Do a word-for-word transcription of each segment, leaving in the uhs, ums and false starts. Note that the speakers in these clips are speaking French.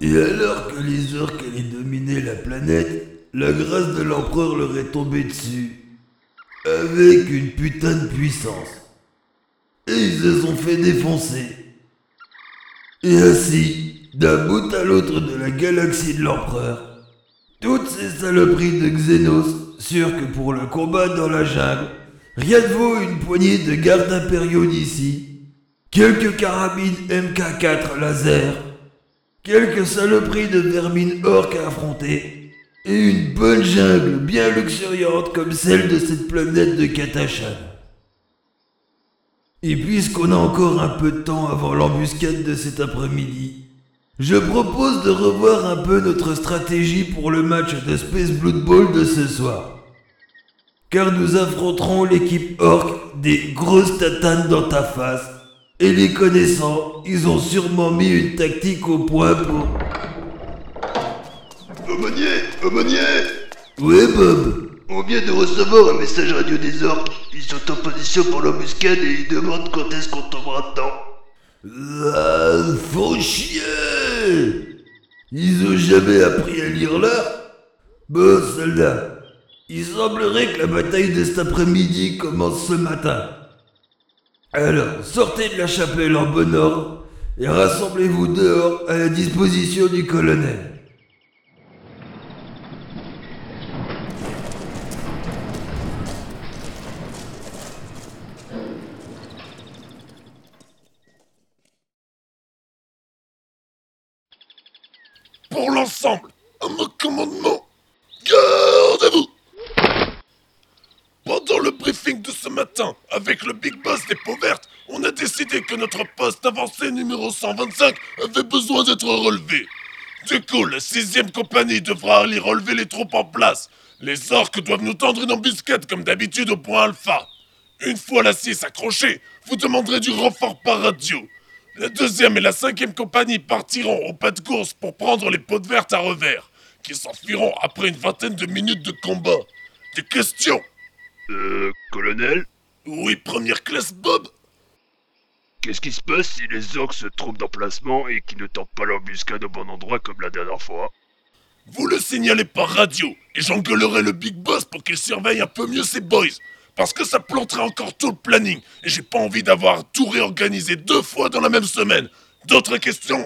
Et alors que les orques allaient dominer la planète, la grâce de l'empereur leur est tombée dessus. Avec une putain de puissance. Et ils se sont fait défoncer. Et ainsi, d'un bout à l'autre de la galaxie de l'empereur, toutes ces saloperies de Xenos, sûres que pour le combat dans la jungle, rien ne vaut une poignée de gardes impériaux d'ici, quelques carabines M K quatre laser, quelques saloperies de vermines orques à affronter, et une bonne jungle bien luxuriante comme celle de cette planète de Katachan. Et puisqu'on a encore un peu de temps avant l'embuscade de cet après-midi, je propose de revoir un peu notre stratégie pour le match de Space Blood Bowl de ce soir. Car nous affronterons l'équipe orque des grosses tatanes dans ta face, et les connaissant, ils ont sûrement mis une tactique au point pour... Aumônier, aumônier! Ouais Bob. On vient de recevoir un message radio des orques. Ils sont en position pour l'embuscade et ils demandent quand est-ce qu'on tombera dedans. Ah, faut chier. Ils ont jamais appris à lire là? Bon soldats, il semblerait que la bataille de cet après-midi commence ce matin. Alors, sortez de la chapelle en bon ordre et rassemblez-vous dehors à la disposition du colonel. Pour l'ensemble, à mon commandement, gardez-vous! Pendant le briefing de ce matin, avec le Big Boss des Peaux Vertes, on a décidé que notre poste avancé numéro cent vingt-cinq avait besoin d'être relevé. Du coup, la sixième compagnie devra aller relever les troupes en place. Les orques doivent nous tendre une embuscade comme d'habitude au point alpha. Une fois la six accrochée, vous demanderez du renfort par radio. La deuxième et la cinquième compagnie partiront au pas de course pour prendre les Peaux Vertes à revers, qui s'enfuiront après une vingtaine de minutes de combat. Des questions? Euh, colonel? Oui, première classe Bob? Qu'est-ce qui se passe si les orques se trompent d'emplacement et qu'ils ne tentent pas l'embuscade au bon endroit comme la dernière fois? Vous le signalez par radio, et j'engueulerai le Big Boss pour qu'il surveille un peu mieux ses boys. Parce que ça planterait encore tout le planning, et j'ai pas envie d'avoir tout réorganisé deux fois dans la même semaine. D'autres questions?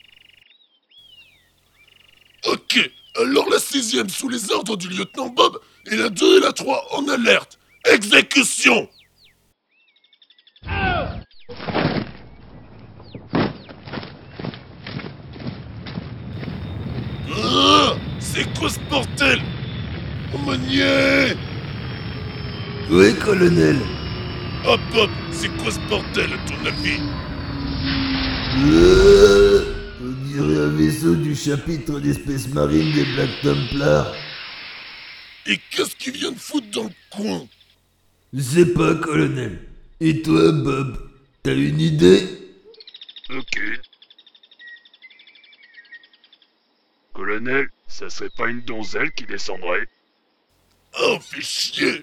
Ok, alors la sixième sous les ordres du lieutenant Bob, et la deux et la trois en alerte. Exécution! Ah, c'est quoi ce bordel? Aumônier! Ouais colonel. Oh Bob, c'est quoi ce bordel à ton avis? Euh, on dirait un vaisseau du chapitre d'espèces marines des Black Templars. Et qu'est-ce qu'il vient de foutre dans le coin? Je sais pas colonel. Et toi Bob, t'as une idée? Ok. Colonel, ça serait pas une donzelle qui descendrait? Oh, fais chier!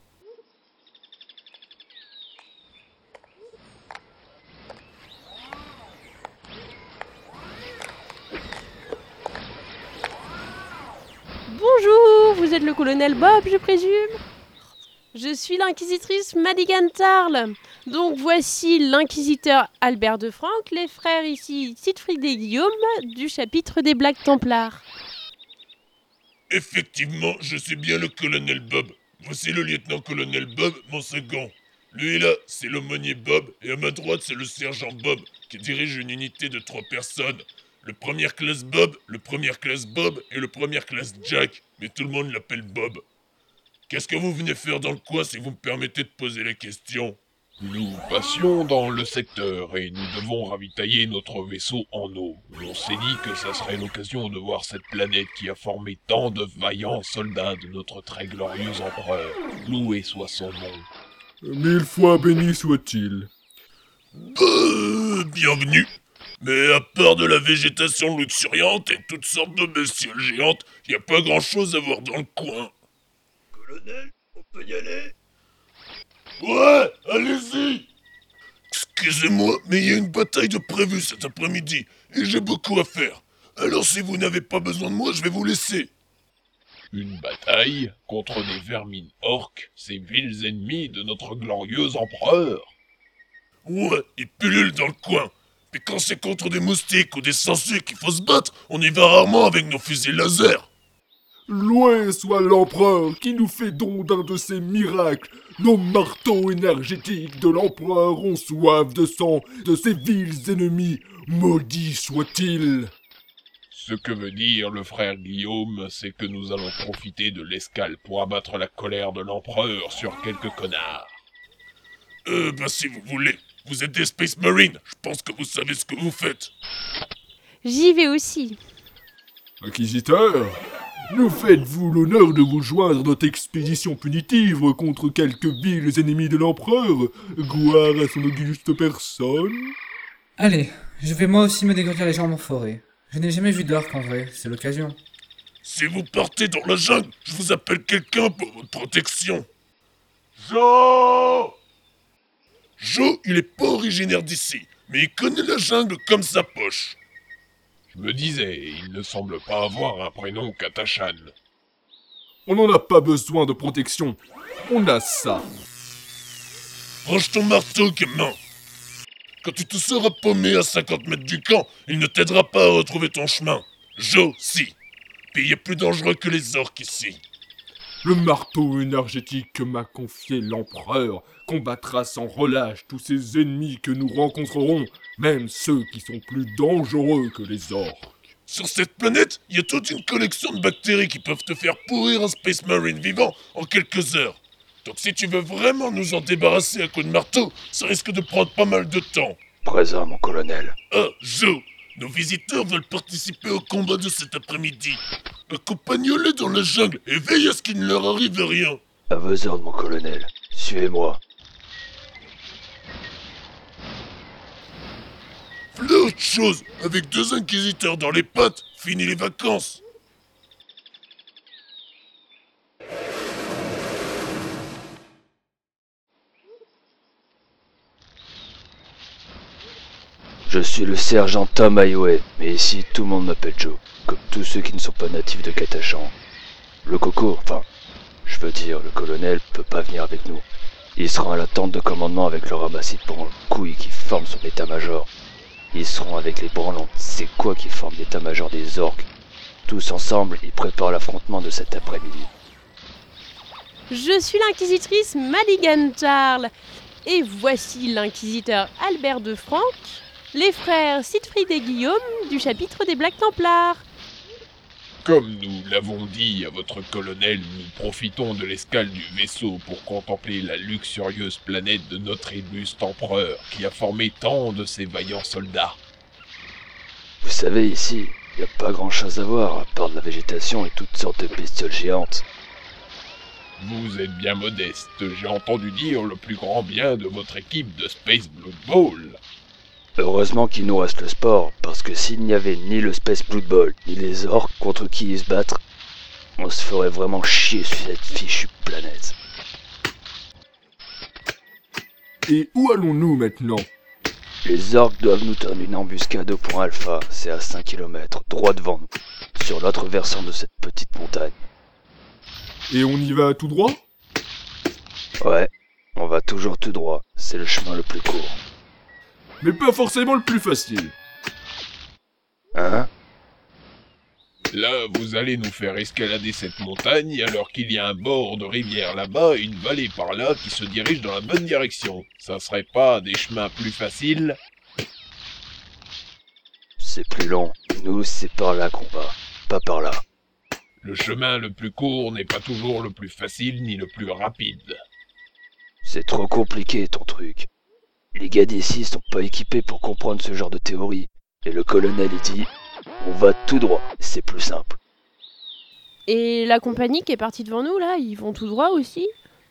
Bonjour, vous êtes le colonel Bob, je présume? Je suis l'inquisitrice Madigan Tarl. Donc voici l'inquisiteur Albert de Franck, les frères ici Siegfried et Guillaume du chapitre des Black Templars. Effectivement, je suis bien le colonel Bob. Voici le lieutenant-colonel Bob, mon second. Lui là, c'est l'aumônier Bob, et à ma droite, c'est le sergent Bob, qui dirige une unité de trois personnes. Le première classe Bob, le première classe Bob et le première classe Jack, mais tout le monde l'appelle Bob. Qu'est-ce que vous venez faire dans le coin si vous me permettez de poser les questions? Nous passions dans le secteur et nous devons ravitailler notre vaisseau en eau. On s'est dit que ça serait l'occasion de voir cette planète qui a formé tant de vaillants soldats de notre très glorieux empereur. Loué soit son nom. Mille fois béni soit-il. Euh, bienvenue. Mais à part de la végétation luxuriante et toutes sortes de bestioles géantes, y a pas grand-chose à voir dans le coin. Colonel, on peut y aller? Ouais, allez-y! Excusez-moi, mais il y a une bataille de prévue cet après-midi, et j'ai beaucoup à faire. Alors si vous n'avez pas besoin de moi, je vais vous laisser. Une bataille contre des vermines orques, ces vils ennemis de notre glorieux empereur. Ouais, ils pullulent dans le coin. Mais quand c'est contre des moustiques ou des sangsues qu'il faut se battre, on y va rarement avec nos fusils laser. Loin soit l'empereur qui nous fait don d'un de ses miracles. Nos marteaux énergétiques de l'empereur ont soif de sang de ses vils ennemis. Maudit soit-il. Ce que veut dire le frère Guillaume, c'est que nous allons profiter de l'escale pour abattre la colère de l'empereur sur quelques connards. Euh, bah si vous voulez. Vous êtes des Space Marines, je pense que vous savez ce que vous faites. J'y vais aussi. Inquisiteur, nous faites-vous l'honneur de rejoindre notre expédition punitive contre quelques vils ennemis de l'empereur, gloire à son auguste personne? Allez, je vais moi aussi me dégourdir les jambes en forêt. Je n'ai jamais vu d'orque en vrai, c'est l'occasion. Si vous partez dans la jungle, je vous appelle quelqu'un pour votre protection. Joe Joe, il est pas originaire d'ici, mais il connaît la jungle comme sa poche. Je me disais, il ne semble pas avoir un prénom Katachan. On n'en a pas besoin de protection, on a ça. Range ton marteau, gamin. Quand tu te seras paumé à cinquante mètres du camp, il ne t'aidera pas à retrouver ton chemin. Joe, si. Puis il est plus dangereux que les orques ici. Le marteau énergétique que m'a confié l'empereur combattra sans relâche tous ces ennemis que nous rencontrerons, même ceux qui sont plus dangereux que les orques. Sur cette planète, il y a toute une collection de bactéries qui peuvent te faire pourrir un Space Marine vivant en quelques heures. Donc si tu veux vraiment nous en débarrasser à coups de marteau, ça risque de prendre pas mal de temps. Présent, mon colonel. Ah, Joe, nos visiteurs veulent participer au combat de cet après-midi. Accompagne-les dans la jungle et veille à ce qu'il ne leur arrive rien. À vos ordres, mon colonel. Suivez-moi. Voilà autre chose, avec deux inquisiteurs dans les pattes, fini les vacances. Je suis le sergent Tom Highway, mais ici tout le monde m'appelle Joe, comme tous ceux qui ne sont pas natifs de Katachan. Le coco, enfin, je veux dire, le colonel peut pas venir avec nous. Il sera à la tente de commandement avec le ramassis de branle couilles qui forme son état-major. Ils seront avec les branlantes, c'est quoi qui forme l'état-major des orques. Tous ensemble, ils préparent l'affrontement de cet après-midi. Je suis l'inquisitrice Madigan Tarl. Et voici l'inquisiteur Albert de Franck, les frères Siegfried et Guillaume du chapitre des Black Templars. Comme nous l'avons dit à votre colonel, nous profitons de l'escale du vaisseau pour contempler la luxurieuse planète de notre illustre empereur qui a formé tant de ces vaillants soldats. Vous savez, ici, y a pas grand-chose à voir à part de la végétation et toutes sortes de bestioles géantes. Vous êtes bien modeste, j'ai entendu dire le plus grand bien de votre équipe de Space Blood Bowl. Heureusement qu'il nous reste le sport, parce que s'il n'y avait ni le Space Blood Bowl, ni les orques contre qui ils se battent, on se ferait vraiment chier sur cette fichue planète. Et où allons-nous maintenant? Les orques doivent nous tendre une embuscade au point Alpha, c'est à cinq kilomètres, droit devant nous, sur l'autre versant de cette petite montagne. Et on y va tout droit? Ouais, on va toujours tout droit, c'est le chemin le plus court. Mais pas forcément le plus facile. Hein? Là, vous allez nous faire escalader cette montagne alors qu'il y a un bord de rivière là-bas et une vallée par là qui se dirige dans la bonne direction. Ça serait pas des chemins plus faciles? C'est plus long, nous c'est par là qu'on va, pas par là. Le chemin le plus court n'est pas toujours le plus facile ni le plus rapide. C'est trop compliqué ton truc. Les gars d'ici sont pas équipés pour comprendre ce genre de théorie. Et le colonel il dit, on va tout droit, c'est plus simple. Et la compagnie qui est partie devant nous, là, ils vont tout droit aussi?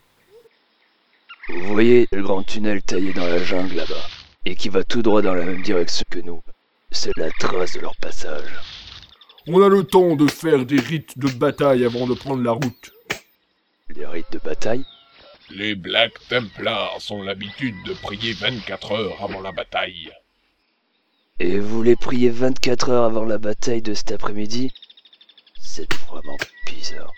Vous voyez le grand tunnel taillé dans la jungle là-bas, et qui va tout droit dans la même direction que nous. C'est la trace de leur passage. On a le temps de faire des rites de bataille avant de prendre la route. Les rites de bataille? Les Black Templars ont l'habitude de prier vingt-quatre heures avant la bataille. Et vous les priez vingt-quatre heures avant la bataille de cet après-midi? C'est vraiment bizarre.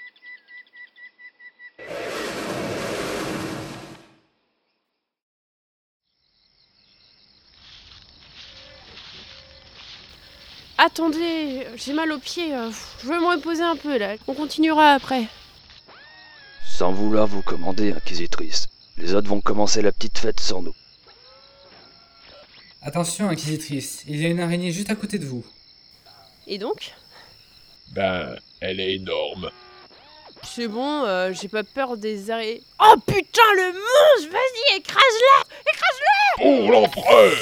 Attendez, j'ai mal aux pieds. euh, Je veux me reposer un peu là. On continuera après. Sans vouloir vous commander, Inquisitrice, les autres vont commencer la petite fête sans nous. Attention, Inquisitrice, il y a une araignée juste à côté de vous. Et donc? Ben, elle est énorme. C'est bon, euh, j'ai pas peur des araignées. Oh putain, le monstre! Vas-y, écrase-la! Écrase-la! Pour l'empereur!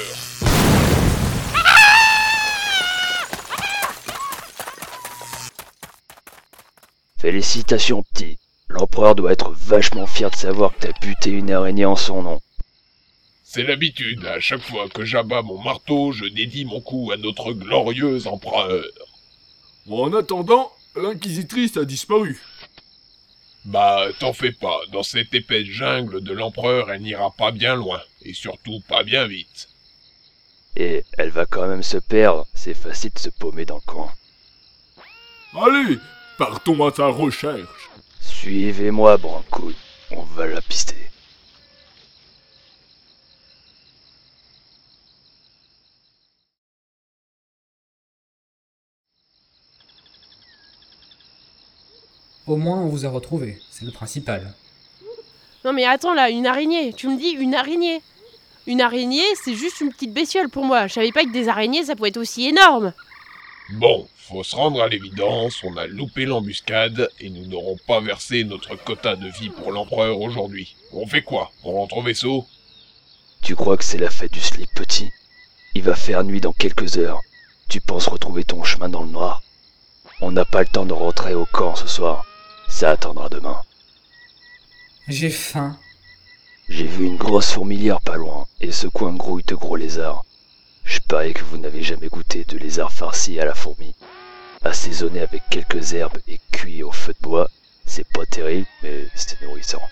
Félicitations, petit. L'empereur doit être vachement fier de savoir que t'as buté une araignée en son nom. C'est l'habitude, à chaque fois que j'abats mon marteau, je dédie mon coup à notre glorieux empereur. En attendant, l'inquisitrice a disparu. Bah, t'en fais pas, dans cette épaisse jungle de l'empereur, elle n'ira pas bien loin, et surtout pas bien vite. Et elle va quand même se perdre, c'est facile de se paumer dans le coin. Allez, partons à sa recherche. Suivez-moi, Brancouille, on va la pister. Au moins, on vous a retrouvé, c'est le principal. Non mais attends là, une araignée. Tu me dis une araignée. Une araignée, c'est juste une petite bestiole pour moi. Je savais pas que des araignées, ça pouvait être aussi énorme. Bon, faut se rendre à l'évidence, on a loupé l'embuscade, et nous n'aurons pas versé notre quota de vie pour l'empereur aujourd'hui. On fait quoi? On rentre au vaisseau? Tu crois que c'est la fête du slip, petit? Il va faire nuit dans quelques heures. Tu penses retrouver ton chemin dans le noir? On n'a pas le temps de rentrer au camp ce soir. Ça attendra demain. J'ai faim. J'ai vu une grosse fourmilière pas loin, et ce coin grouille de gros lézards. Je parie que vous n'avez jamais goûté de lézard farci à la fourmi. Assaisonné avec quelques herbes et cuit au feu de bois, c'est pas terrible, mais c'est nourrissant.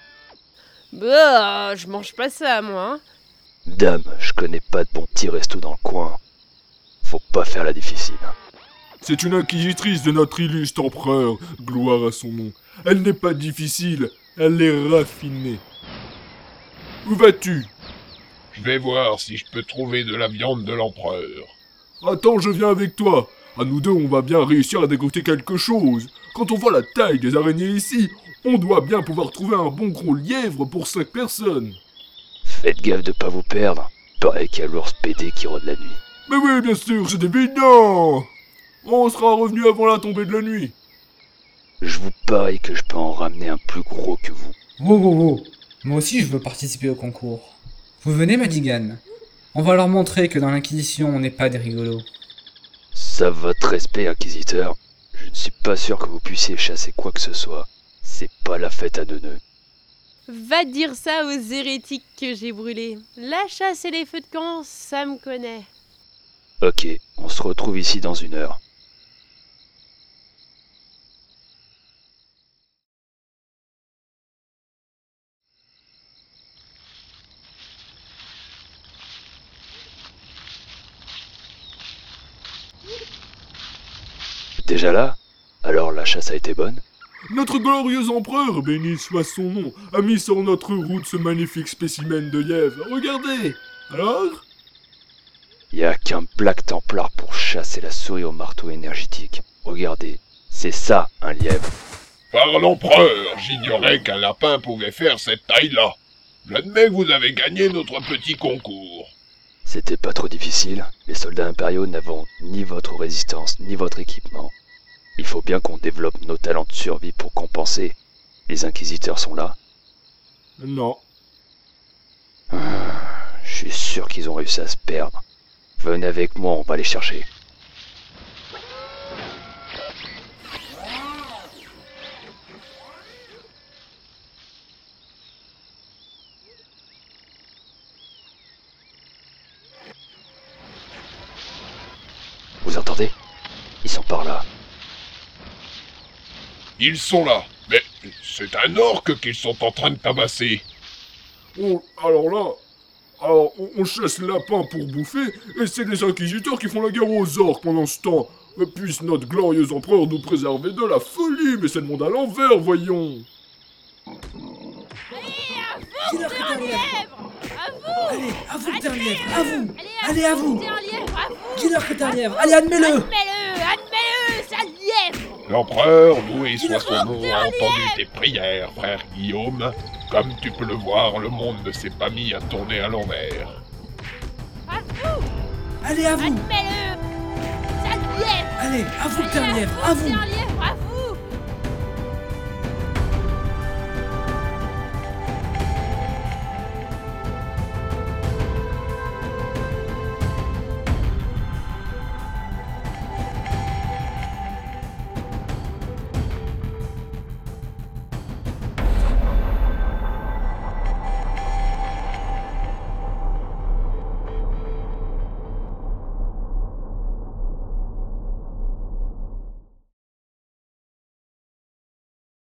Bah, je mange pas ça, moi. Hein. Dame, je connais pas de bons petits restos dans le coin. Faut pas faire la difficile. C'est une inquisitrice de notre illustre empereur, gloire à son nom. Elle n'est pas difficile, elle est raffinée. Où vas-tu? Je vais voir si je peux trouver de la viande de l'empereur. Attends, je viens avec toi. À nous deux, on va bien réussir à dégoter quelque chose. Quand on voit la taille des araignées ici, on doit bien pouvoir trouver un bon gros lièvre pour cinq personnes. Faites gaffe de pas vous perdre. Pareil qu'il y a l'ours pédé qui rôde la nuit. Mais oui, bien sûr, c'est évident. On sera revenu avant la tombée de la nuit. Je vous parie que je peux en ramener un plus gros que vous. Wow, wow, wow. Moi aussi, je veux participer au concours. Vous venez, Madigan? On va leur montrer que dans l'Inquisition, on n'est pas des rigolos. Ça votre respect, Inquisiteur. Je ne suis pas sûr que vous puissiez chasser quoi que ce soit. C'est pas la fête à deux nœuds. Va dire ça aux hérétiques que j'ai brûlés. La chasse et les feux de camp, ça me connaît. Ok, on se retrouve ici dans une heure. Déjà là? Alors la chasse a été bonne? Notre glorieux empereur, béni soit son nom, a mis sur notre route ce magnifique spécimen de lièvre. Regardez. Alors? Y a qu'un Black Templar pour chasser la souris au marteau énergétique. Regardez, c'est ça un lièvre. Par l'empereur, j'ignorais qu'un lapin pouvait faire cette taille-là. J'admets que vous avez gagné notre petit concours. C'était pas trop difficile. Les soldats impériaux n'avons ni votre résistance, ni votre équipement. Il faut bien qu'on développe nos talents de survie pour compenser. Les inquisiteurs sont là. Non. Je suis sûr qu'ils ont réussi à se perdre. Venez avec moi, on va les chercher. Vous entendez? Ils sont par là. Ils sont là, mais c'est un orque qu'ils sont en train de tabasser. Oh, alors là, Alors, on, on chasse lapins pour bouffer, et c'est les inquisiteurs qui font la guerre aux orques pendant ce temps. Mais puisse notre glorieux empereur nous préserver de la folie, mais c'est le monde à l'envers, voyons. Dis leur que t'es un lièvre. À vous. Allez, à vous que t'es un lièvre, à vous. Allez, à à vous. vous. T'es un lièvre, à vous. Dis-leur que t'es un lièvre. Allez, admets-le. Admets-le, admets-le, c'est un lièvre. L'empereur, loué soit son nom, Dis-leur a que t'es un entendu lièvre. tes prières, frère Guillaume. Comme tu peux le voir, le monde ne s'est pas mis à tourner à l'envers. À vous. Allez, à vous. Admets-le. C'est un lièvre. Allez, à vous que t'es un lièvre, à vous. C'est un lièvre, à vous.